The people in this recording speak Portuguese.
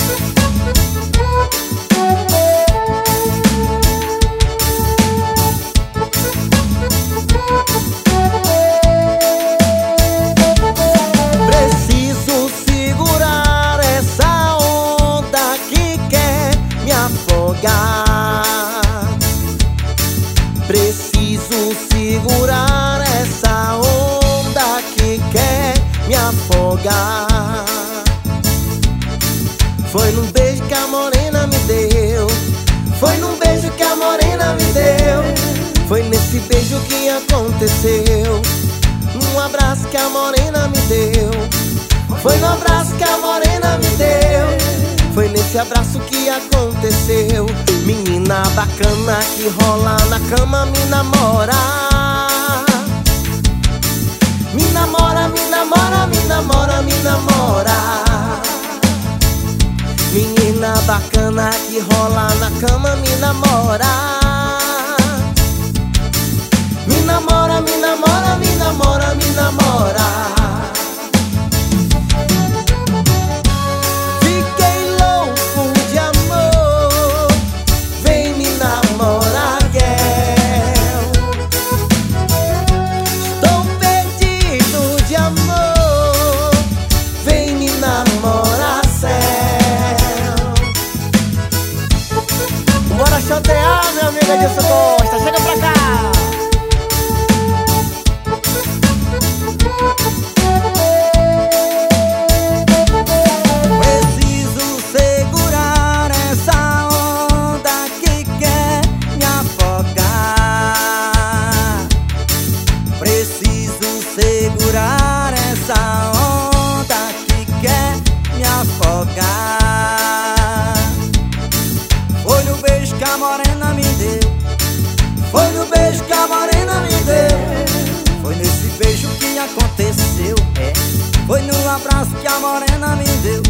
Preciso segurar essa onda que quer me afogar. Preciso segurar essa onda que quer me afogar. Foi num beijo que a morena me deu. Foi num beijo que a morena me deu. Foi nesse beijo que aconteceu. Num abraço que a morena me deu. Foi no abraço que a morena me deu. Foi nesse abraço que aconteceu. Menina bacana que rola na cama me namora. Me namora, me namora, me namora, me namora. Menina bacana que rola na cama me namora. Me namora, me namora, me namora, me namora. Fiquei louco de amor. Vem me namorar, girl. Estou perdido de amor. Vem me namorar, céu. Bora chantear, minha amiga Edilson Costa. Chega pra cá. Preciso segurar essa onda que quer me afogar. Preciso segurar essa onda que quer me afogar. Foi no beijo que a morena me deu. Foi no beijo que a morena me deu. Foi nesse beijo que aconteceu, é. Foi no abraço que a morena me deu.